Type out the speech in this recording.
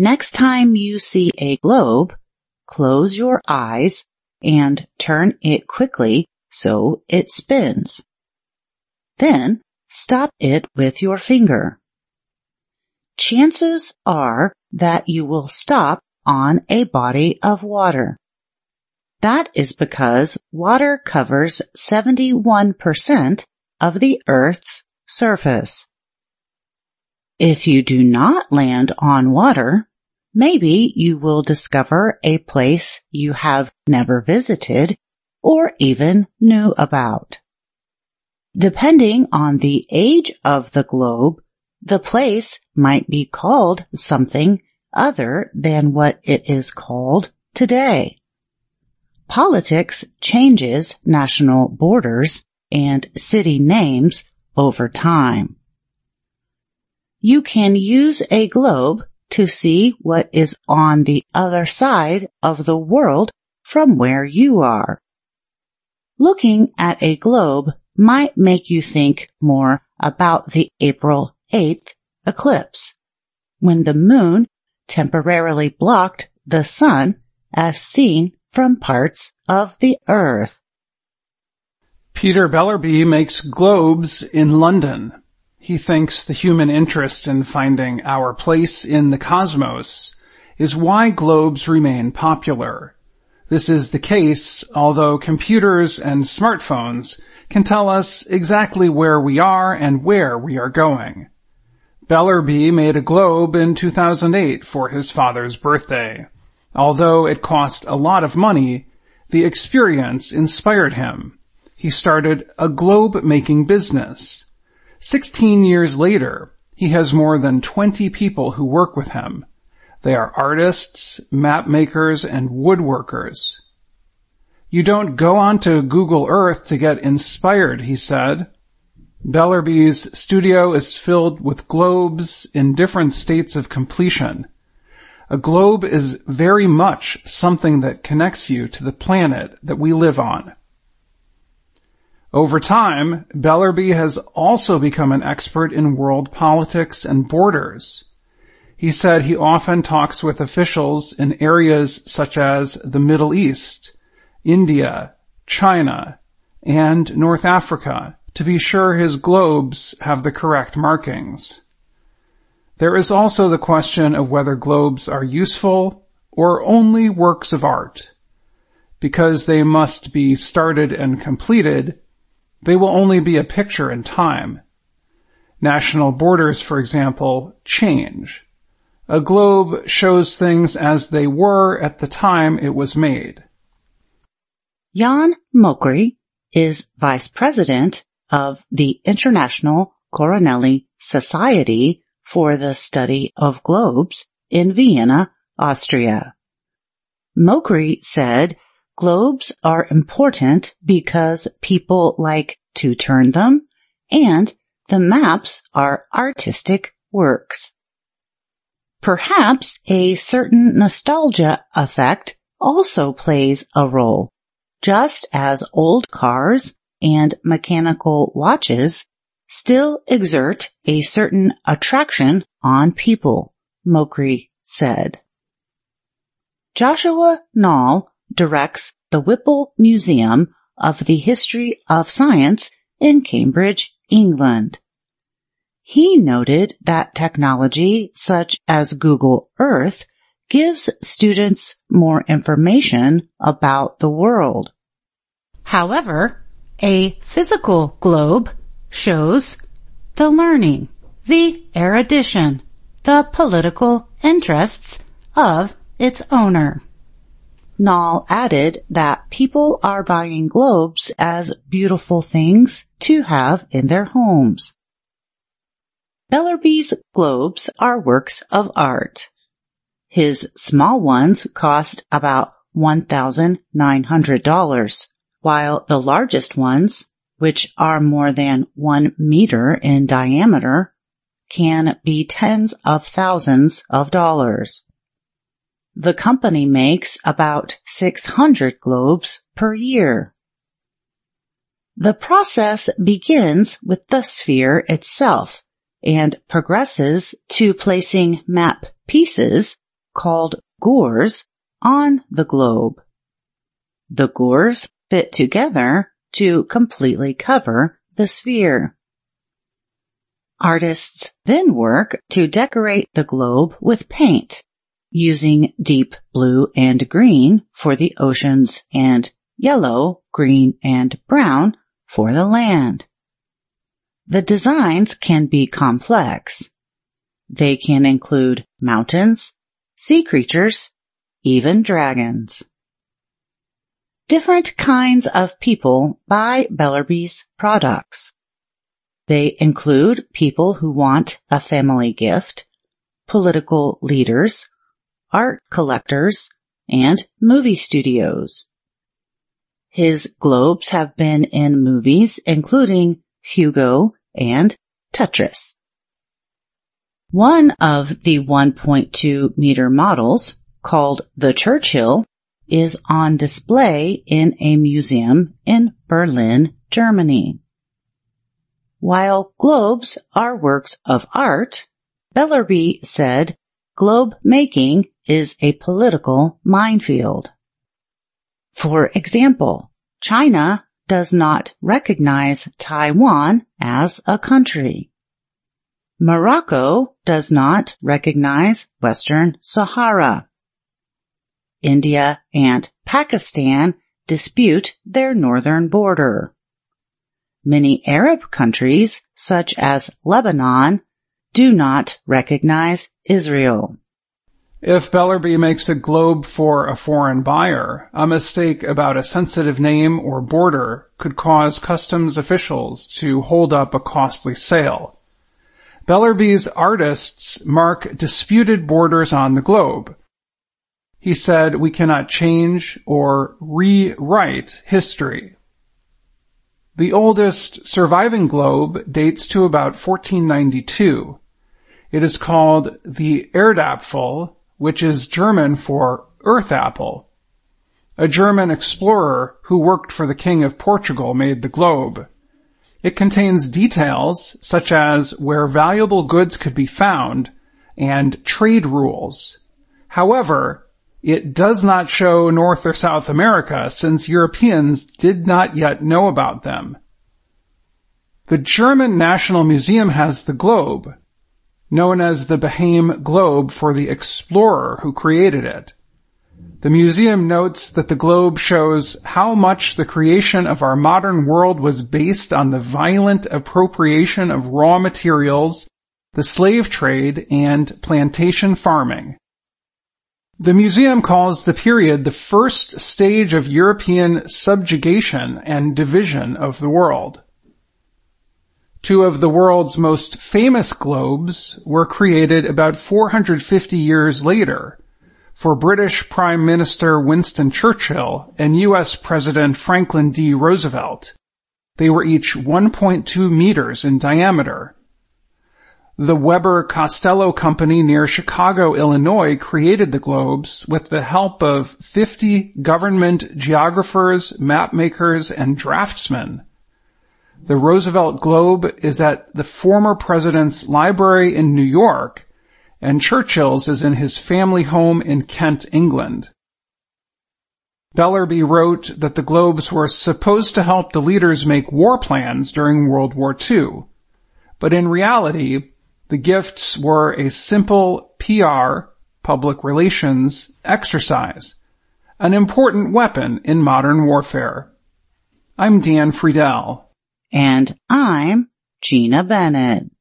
Next time you see a globe, close your eyes and turn it quickly so it spins. Then stop it with your finger. Chances are that you will stop on a body of water. That is because water covers 71% of the Earth's surface. If you do not land on water, maybe you will discover a place you have never visited or even knew about. Depending on the age of the globe, the place might be called something other than what it is called today. Politics changes national borders and city names over time. You can use a globe to see what is on the other side of the world from where you are. Looking at a globe might make you think more about the April 8th eclipse, when the moon temporarily blocked the sun as seen from parts of the Earth. Peter Bellerby makes globes in London. He thinks the human interest in finding our place in the cosmos is why globes remain popular. This is the case, although computers and smartphones can tell us exactly where we are and where we are going. Bellerby made a globe in 2008 for his father's birthday. Although it cost a lot of money, the experience inspired him. He started a globe-making business. 16 years later, he has more than 20 people who work with him. They are artists, map makers, and woodworkers. You don't go onto Google Earth to get inspired, he said. Bellerby's studio is filled with globes in different states of completion. A globe is very much something that connects you to the planet that we live on. Over time, Bellerby has also become an expert in world politics and borders. He said he often talks with officials in areas such as the Middle East, India, China, and North Africa to be sure his globes have the correct markings. There is also the question of whether globes are useful or only works of art. Because they must be started and completed, they will only be a picture in time. National borders, for example, change. A globe shows things as they were at the time it was made. Jan Mokri is vice president of the International Cornelli Society for the Study of Globes in Vienna, Austria. Mokri said globes are important because people like to turn them, and the maps are artistic works. Perhaps a certain nostalgia effect also plays a role, just as old cars and mechanical watches still exert a certain attraction on people, Mokri said. Joshua Knoll directs the Whipple Museum of the History of Science in Cambridge, England. He noted that technology such as Google Earth gives students more information about the world. However, a physical globe shows the learning, the erudition, the political interests of its owner. Knoll added that people are buying globes as beautiful things to have in their homes. Bellerby's globes are works of art. His small ones cost about $1,900, while the largest ones, which are more than 1 meter in diameter, can be tens of thousands of dollars. The company makes about 600 globes per year. The process begins with the sphere itself and progresses to placing map pieces called gores on the globe. The gores fit together to completely cover the sphere. Artists then work to decorate the globe with paint, using deep blue and green for the oceans and yellow, green, and brown for the land. The designs can be complex. They can include mountains, sea creatures, even dragons. Different kinds of people buy Bellerby's products. They include people who want a family gift, political leaders, art collectors, and movie studios. His globes have been in movies including Hugo and Tetris. One of the 1.2 meter models, called the Churchill, is on display in a museum in Berlin, Germany. While globes are works of art, Bellerby said globe making is a political minefield. For example, China does not recognize Taiwan as a country. Morocco does not recognize Western Sahara. India and Pakistan dispute their northern border. Many Arab countries, such as Lebanon, do not recognize Israel. If Bellerby makes a globe for a foreign buyer, a mistake about a sensitive name or border could cause customs officials to hold up a costly sale. Bellerby's artists mark disputed borders on the globe. He said, "We cannot change or rewrite history." The oldest surviving globe dates to about 1492. It is called the Erdapfel, which is German for earth apple. A German explorer who worked for the King of Portugal made the globe. It contains details such as where valuable goods could be found and trade rules. However, it does not show North or South America since Europeans did not yet know about them. The German National Museum has the globe, known as the Behaim Globe for the explorer who created it. The museum notes that the globe shows how much the creation of our modern world was based on the violent appropriation of raw materials, the slave trade, and plantation farming. The museum calls the period the first stage of European subjugation and division of the world. Two of the world's most famous globes were created about 450 years later for British Prime Minister Winston Churchill and U.S. President Franklin D. Roosevelt. They were each 1.2 meters in diameter. The Weber-Costello Company near Chicago, Illinois, created the globes with the help of 50 government geographers, mapmakers, and draftsmen. The Roosevelt Globe is at the former president's library in New York, and Churchill's is in his family home in Kent, England. Bellerby wrote that the globes were supposed to help the leaders make war plans during World War II, but in reality, the gifts were a simple PR, public relations, exercise, an important weapon in modern warfare. I'm Dan Friedel. And I'm Gina Bennett.